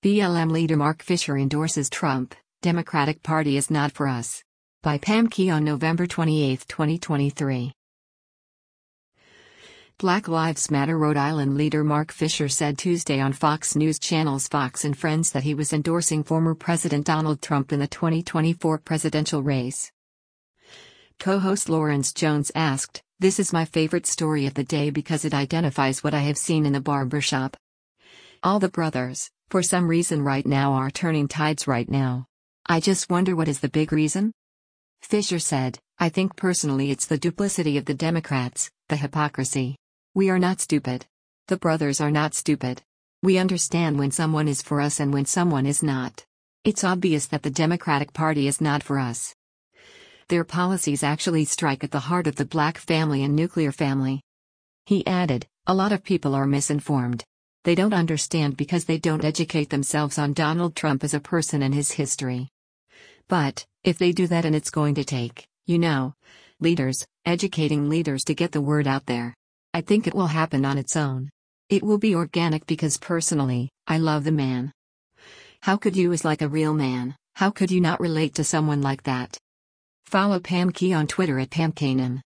BLM leader Mark Fisher endorses Trump, Democratic Party is not for us. By Pam Key on November 28, 2023. Black Lives Matter Rhode Island leader Mark Fisher said Tuesday on Fox News Channel's Fox and Friends that he was endorsing former President Donald Trump in the 2024 presidential race. Co-host Lawrence Jones asked, "This is my favorite story of the day because it identifies what I have seen in the barbershop. All the brothers, for some reason right now, are turning tides right now. I just wonder what is the big reason?" Fisher said, "I think personally it's the duplicity of the Democrats, the hypocrisy. We are not stupid. The brothers are not stupid. We understand when someone is for us and when someone is not. It's obvious that the Democratic Party is not for us. Their policies actually strike at the heart of the black family and nuclear family." He added, "A lot of people are misinformed. They don't understand because they don't educate themselves on Donald Trump as a person and his history. But, if they do that, and it's going to take, leaders, educating leaders to get the word out there, I think it will happen on its own. It will be organic because personally, I love the man. How could you, as like a real man, how could you not relate to someone like that?" Follow Pam Key on Twitter at PamKanan.